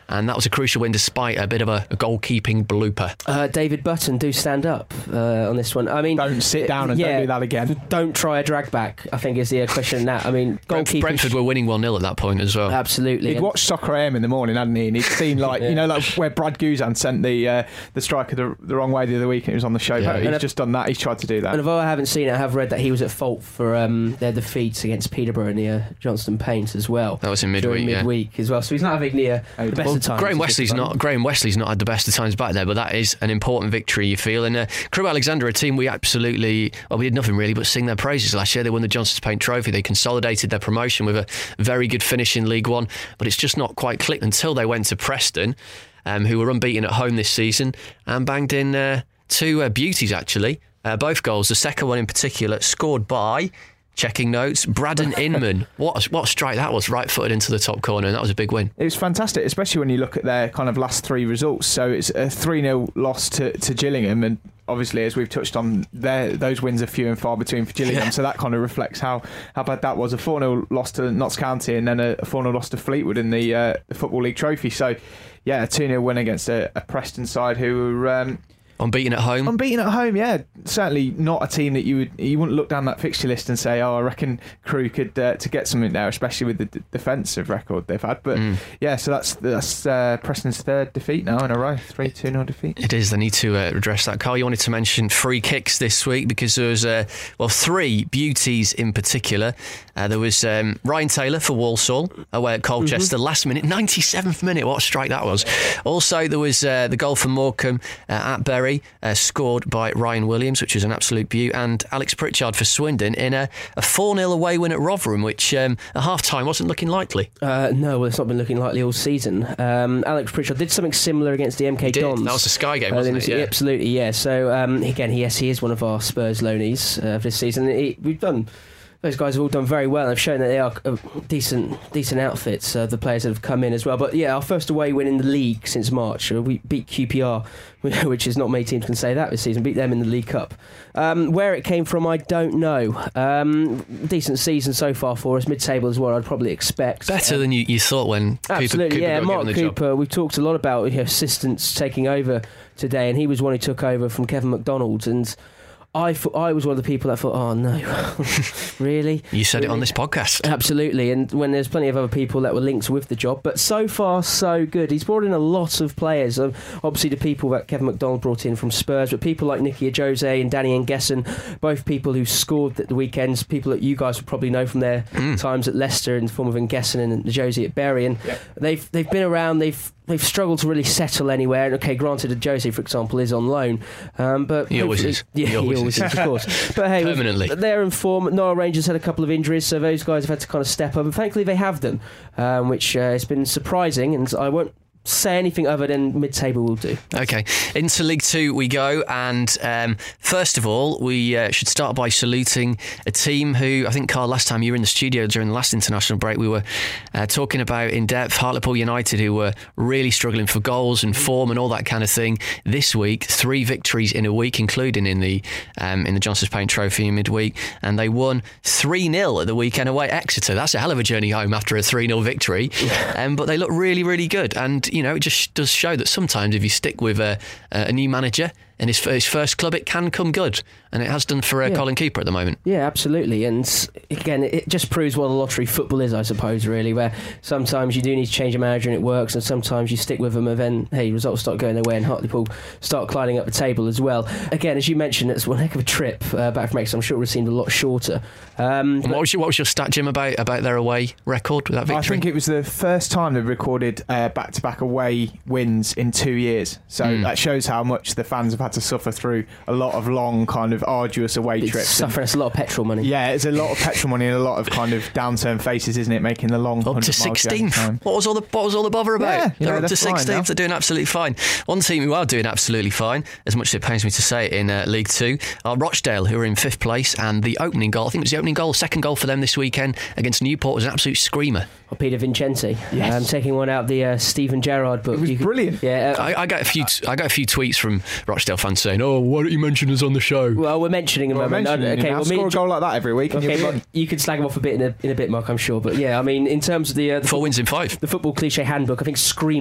and that was a crucial win despite a bit of a, a goalkeeping blooper. Uh, David Button, do stand up uh, on this one. I mean, don't sit down and yeah, don't do that again. Don't try a drag back, I think is the question now. I mean, goalkeepers... Brentford were winning one nil at that point as well. Absolutely. He'd watched Soccer A M in the morning, hadn't he? And he'd seen, like, yeah. you know, like where Brad Guzan sent the uh, the striker the, the wrong way the other week and he was on the show. Yeah. He's and just done that. He's tried to do that. And although I haven't seen it, I have read that he was at fault for um, their defeats against Peterborough and near Johnston Paint as well. That was in midweek, yeah. midweek as well. So he's not having near the best well, of times. Graham Wesley's not. Graham Wesley's not had the best of times back there, but that is an important victory, you feel. And uh, Crewe Alexandra, a team we absolutely, well, we did nothing really but sing their praises last year. They won the Johnston Paint Trophy. They consolidated their promotion with a very good finish in League One, but it's just not quite clicked until they went to Preston, um, who were unbeaten at home this season, and banged in uh, two uh, beauties, actually. Uh, both goals, the second one in particular, scored by... Checking notes, Braden Inman. What what a strike that was, right footed into the top corner, and that was a big win. It was fantastic, especially when you look at their kind of last three results. So it's a three nil loss to, to Gillingham, and obviously, as we've touched on, those wins are few and far between for Gillingham, yeah. so that kind of reflects how, how bad that was. A four nil loss to Notts County and then a four nil loss to Fleetwood in the, uh, the Football League Trophy. So, yeah, a two nil win against a, a Preston side who were... Um, Unbeaten at home? Unbeaten at home, yeah. Certainly not a team that you would you wouldn't look down that fixture list and say, oh, I reckon Crewe could uh, to get something there, especially with the d- defensive record they've had. But mm. yeah, so that's that's uh, Preston's third defeat now in a row, three two nil defeat. It is. They need to uh, address that. Carl, you wanted to mention free kicks this week because there was uh, well three beauties in particular. Uh, there was um, Ryan Taylor for Walsall away at Colchester, mm-hmm. last minute, ninety-seventh minute. What a strike that was! Also, there was uh, the goal for Morecambe uh, at Bury. Uh, scored by Ryan Williams, which was an absolute beaut, and Alex Pritchard for Swindon in a, a four nil away win at Rotherham, which um, at half-time wasn't looking likely. Uh, no, well, it's not been looking likely all season. Um, Alex Pritchard did something similar against the M K Dons. That was a Sky game, wasn't uh, it? Yeah. Absolutely, yeah. So, um, again, yes, he is one of our Spurs loanees uh, this season. He, we've done... Those guys have all done very well and have shown that they are decent decent outfits, uh, the players that have come in as well. But yeah, our first away win in the league since March. We beat Q P R, which is not many teams can say that this season. Beat them in the League Cup. Um, where it came from, I don't know. Um, decent season so far for us. Mid-table is what I'd probably expect. Better um, than you, you thought when absolutely, Cooper, Cooper yeah. got Mark given the Cooper, job. we've talked a lot about you know, assistants taking over today, and he was one who took over from Kevin McDonald, and I thought, I was one of the people that thought, oh no, really? You said really? It on this podcast. Absolutely, and when there's plenty of other people that were linked with the job, but so far so good. He's brought in a lot of players, um, obviously the people that Kevin McDonald brought in from Spurs, but people like Nicky Ajose and Danny Ngessen, both people who scored at the weekends, people that you guys would probably know from their mm. times at Leicester in the form of Ngessen and Ajose at Bury, and yep. they've they've been around, they've They've struggled to really settle anywhere. And okay, granted, Jose, for example, is on loan, um, but he always is. Yeah, he always, he always is. is, of course. But hey, permanently, they're in form. Noel Rangers had a couple of injuries, so those guys have had to kind of step up, and thankfully they have them, um, which uh, has been surprising. And I won't say anything other than mid-table will do. Okay, into League Two we go, and um, first of all we uh, should start by saluting a team who, I think, Carl, last time you were in the studio during the last international break, we were uh, talking about in depth Hartlepool United, who were really struggling for goals and form and all that kind of thing. This week, three victories in a week, including in the um, in the Johnston's Paint Trophy in midweek, and they won three nil at the weekend away at Exeter. That's a hell of a journey home after a three nil victory, um, but they look really, really good. And you know, it just does show that sometimes if you stick with a, a new manager in his, his first club, it can come good, and it has done for uh, yeah. Colin Cooper at the moment. Yeah, absolutely. And again, it just proves what a lottery football is, I suppose, really, where sometimes you do need to change a manager and it works, and sometimes you stick with them and then, hey, results start going their way and Hartlepool start climbing up the table as well. Again, as you mentioned, it's one heck of a trip uh, back from Exeter. I'm sure it would have seemed a lot shorter. Um, and what was, your, what was your stat, Jim, about, about their away record with that victory? I think it was the first time they've recorded uh, back-to-back away wins in two years. So mm. that shows how much the fans have had to suffer through a lot of long, kind of arduous away it's trips. Suffering, it's a lot of petrol money. Yeah, it's a lot of petrol money and a lot of kind of downturn faces, isn't it? Making the long up to sixteenth. What was all the what was all the bother about? Yeah, they're know, up to sixteenth. They're doing absolutely fine. One team who are doing absolutely fine, as much as it pains me to say it, in uh, League Two, are Rochdale, who are in fifth place, and the opening goal, I think it was the opening goal, second goal for them this weekend against Newport, was an absolute screamer. Or Peter Vincenti, yes. um, taking one out of the uh, Stephen Gerrard book. It was you brilliant. Could, yeah, uh, I, I got a few. T- I got a few tweets from Rochdale fans saying, "Oh, why don't you mention us on the show?" Well, we're mentioning him. Well, moment. mentioning okay, him. well, score me, a goal like that every week. And okay, you'll well, you could slag him off a bit in a, in a bit, Mark. I'm sure, but yeah, I mean, in terms of the, uh, the four wins in five, the football cliche handbook, I think screamer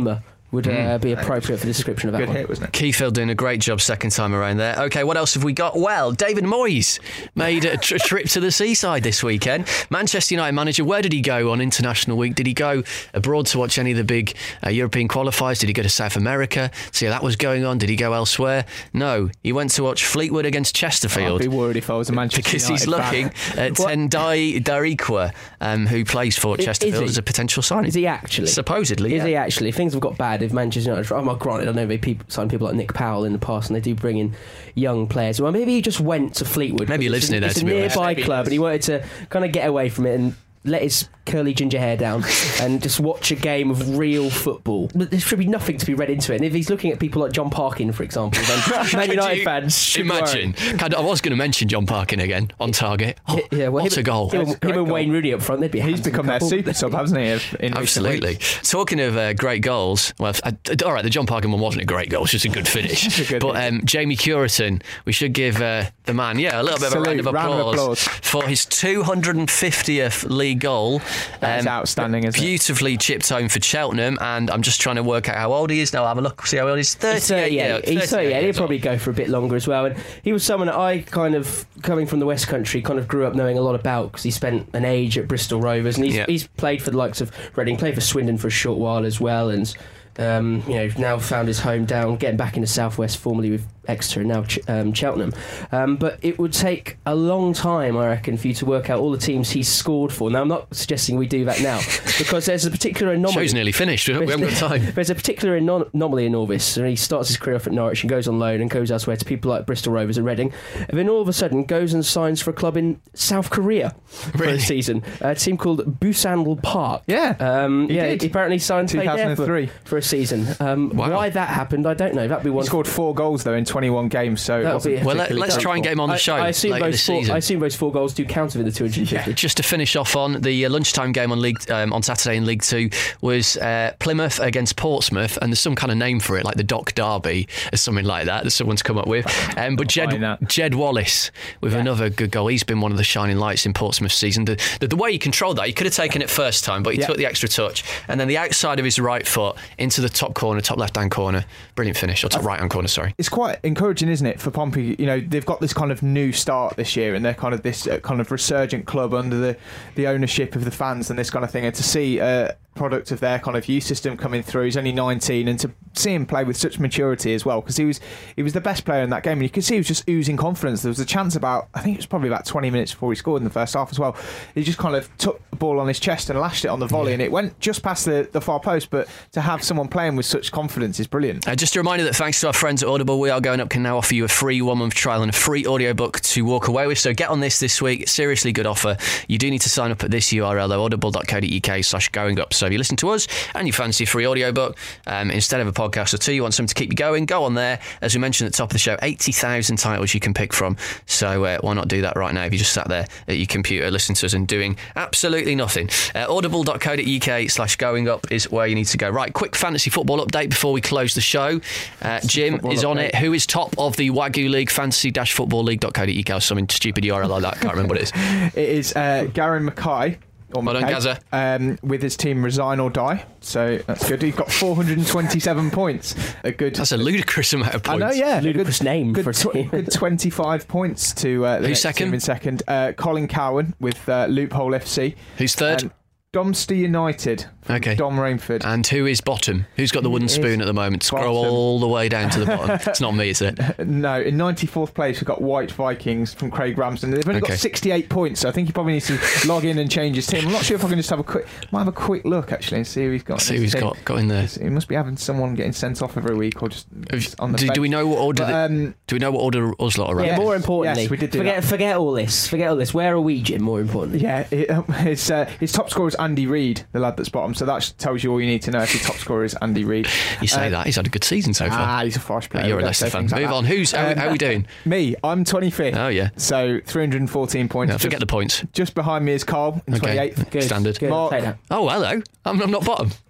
would uh, Mm. be appropriate for the description of that Good one. hit, wasn't it? Keyfield doing a great job second time around there. OK, what else have we got? Well, David Moyes made a tr- trip to the seaside this weekend. Manchester United manager, where did he go on International Week? Did he go abroad to watch any of the big uh, European qualifiers? Did he go to South America? See how that was going on? Did he go elsewhere? No, he went to watch Fleetwood against Chesterfield. I'd be worried if I was a Manchester Because United he's looking fan. at Tendai Darikwa, um, who plays for Is Chesterfield he? as a potential signing. Is he actually? Supposedly, Is yeah. he actually? Things have got bad if Manchester United. Oh, well, granted, I know they people, sign people like Nick Powell in the past, and they do bring in young players. Well, maybe he just went to Fleetwood. Maybe he lives It's a- near there, It's to a be honest. nearby Maybe he club, does. and he wanted to kind of get away from it and let his curly ginger hair down and just watch a game of real football. But there should be nothing to be read into it. And if he's looking at people like John Parkin, for example, then Man Could United you fans should be imagine. worried. God, I was going to mention John Parkin again on target. Oh, Yeah, well, what him, a goal! Him, That's a him great and goal. Wayne Rooney up front, they'd be a He's handsome become their couple. super sub, hasn't he? In recent Absolutely. weeks? Talking of uh, great goals, well, uh, all right, the John Parkin one wasn't a great goal; it's just a good finish. It's a good but um, Jamie Curitan, we should give uh, the man, yeah, a little bit of a round Salute, of round of applause, applause. for his two hundred fiftieth league goal. That is outstanding, isn't it? Beautifully chipped home for Cheltenham, and I'm just trying to work out how old he is now. I'll have a look, see how old he is. He's thirty-eight. thirty-eight. Yeah, He's thirty-eight. He'll years probably old. go for a bit longer as well. And he was someone that I kind of, coming from the West Country, kind of grew up knowing a lot about because he spent an age at Bristol Rovers, and he's Yeah. he's played for the likes of Reading, played for Swindon for a short while as well, and um, you know now found his home down, getting back into South West, formerly with Exeter and now Ch- um, Cheltenham. Um, but it would take a long time, I reckon, for you to work out all the teams he's scored for. Now, I'm not suggesting we do that now because there's a particular anomaly. Show's nearly finished. We haven't got time. There's a particular anon- anomaly in Norvis, and he starts his career off at Norwich and goes on loan and goes elsewhere to people like Bristol Rovers and Reading, and then all of a sudden goes and signs for a club in South Korea for Really? a season, a team called Busan Park. Yeah, Um, he yeah, did. he apparently signed played there for, two thousand three. for a season. Um, Wow. Why that happened, I don't know. That'd be one. He scored four goals though in twenty-one games, so it That'll wasn't be- Well, let, particularly let's try and get him on the I, show I assume later those this four, season. I assume those four goals do count within the two hundred fifty. Just to finish off on the uh, lunchtime game on League um, on Saturday in League Two was uh, Plymouth against Portsmouth, and there's some kind of name for it, like the Dock Derby or something like that that someone's come up with. Um, but Find Jed that. Jed Wallace with another good goal. He's been one of the shining lights in Portsmouth's season. The, the, the way he controlled that, he could have taken it first time, but he Yeah. took the extra touch, and then the outside of his right foot into the top corner, top left hand corner. Brilliant finish, or top right hand corner. Sorry. It's quite encouraging, isn't it, for Pompey? You know, they've got this kind of new start this year, and they're kind of this uh, kind of resurgent club under the, the ownership of the fans and this kind of thing. And to see a product of their kind of youth system coming through, he's only nineteen, and to see him play with such maturity as well, because he was he was the best player in that game, and you could see he was just oozing confidence. There was a chance about, I think it was probably about twenty minutes before he scored in the first half as well. He just kind of took the ball on his chest and lashed it on the volley, and it went just past the, the far post. But to have someone playing with such confidence is brilliant. Uh, just a reminder that thanks to our friends at Audible, We Are Going Up can now offer you a free one-month trial and a free audiobook to walk away with. So get on this this week. Seriously good offer. You do need to sign up at this U R L, though, audible.co.uk slash going up. So if you listen to us and you fancy a free audiobook um, instead of a podcast or two, you want something to keep you going, go on there. As we mentioned at the top of the show, eighty thousand titles you can pick from. So uh, why not do that right now if you just sat there at your computer listening to us and doing absolutely nothing. Uh, audible.co.uk slash going up is where you need to go. Right, quick fantasy football update before we close the show. Uh, Jim Football is on update. it. Who is top of the Wagyu League, fantasy-football league.co.uk or something stupid U R L like that? Can't remember what it is. It is uh, Gary Mackay. Or Well done, Mackay, Gaza. um, with his team Resign or Die. So that's good. He's got four hundred twenty-seven points. A good. That's a ludicrous amount of I points. know, yeah. Ludicrous good, name good for a tw- team. Good twenty-five points to uh, the Who's next second? team in second. Uh, Colin Cowan with uh, Loophole F C. Who's third? And Domster United. from Okay. Dom Rainford. And who is bottom? Who's got the wooden Who is spoon at the moment? Scroll bottom? all the way down to the bottom. It's not me, is it? No, in ninety-fourth place we've got White Vikings from Craig Ramsden. They've only Okay. got sixty-eight points, so I think he probably needs to log in and change his team. I'm not sure if I can just have a quick, might have a quick look actually and see who he's got. See in who his he's team. got, got in there. He must be having someone getting sent off every week or just Have- on the do, bench. do we know what order? But, the- um, do we know what order us lot are at? Yeah, Yes, more importantly, yes, we did do forget that. forget all this. Forget all this. Where are we, Jim? More importantly, Yeah, it, um, his uh, his top scorer is Andy Reid, the lad that's bottom. So that tells you all you need to know if your top scorer is Andy Reid. You say Uh, that. He's had a good season so far. Ah, he's a Forest player. You're a We don't Leicester say fan. things like Move that. on. Who's how, Um, how are we doing? Me, I'm twenty-fifth. Oh, yeah. So three hundred fourteen points. No, forget just, the points. Just behind me is Carl in Okay. twenty-eighth. good, Standard. Good. Mark- Take that. Oh, hello. I'm, I'm not bottom.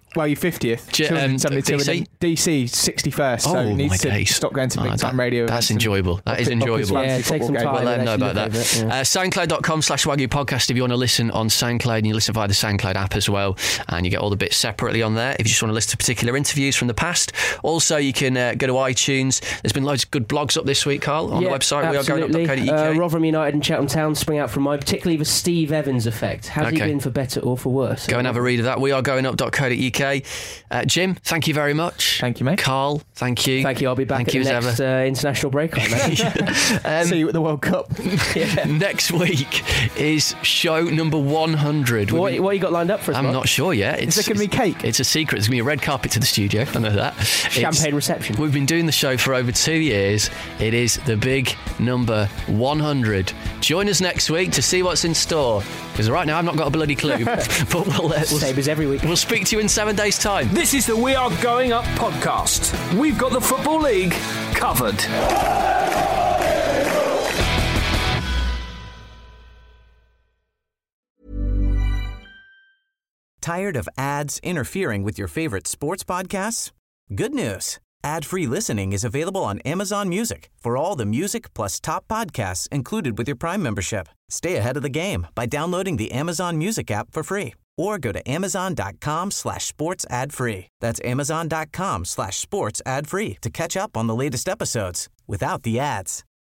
Well, you're fiftieth. J- two um, seventy-two. D C? And then D C sixty-first. So Oh, it needs my to days. stop going to Oh, big time that- radio. that's events and enjoyable. That up is his- up his enjoyable. fantasy Yeah, take football some game. time. Well, let them know Actually about that. look over it, yeah. Uh, soundcloud.com slash Wagyu podcast if you want to listen on SoundCloud, and you listen via the SoundCloud app as well, and you get all the bits separately on there if you just want to listen to particular interviews from the past. Also, you can uh, go to iTunes. There's been loads of good blogs up this week, Carl, on Yeah, the website. We are going up absolutely. dot co dot U K. Uh, Rotherham United and Cheltenham Town spring out from mine, particularly the Steve Evans effect. Has Okay. he been for better or for worse? Go and have a read of that. We are going up dot co dot U K. Uh, Jim, thank you very much. Thank you, mate. Carl, thank you. Thank you. I'll be back Thank at you the as next uh, international break. I imagine. Um, See you at the World Cup. Next week is show number one hundred. We've what, been- what you got lined up for us? I'm Mark? not sure yet. It's, Is there going to be cake? It's a secret. There's going to be a red carpet to the studio. I know that. It's- Champagne reception. We've been doing the show for over two years. It is the big number one hundred. Join us next week to see what's in store. Because right now I've not got a bloody clue. But we'll, uh, we'll, Same as every week. we'll speak to you in seven days' time. This is the We Are Going Up podcast. We've got the Football League covered. Tired of ads interfering with your favorite sports podcasts? Good news. Ad-free listening is available on Amazon Music for all the music plus top podcasts included with your Prime membership. Stay ahead of the game by downloading the Amazon Music app for free or go to amazon.com slash sports ad free. That's amazon.com slash sports ad free to catch up on the latest episodes without the ads.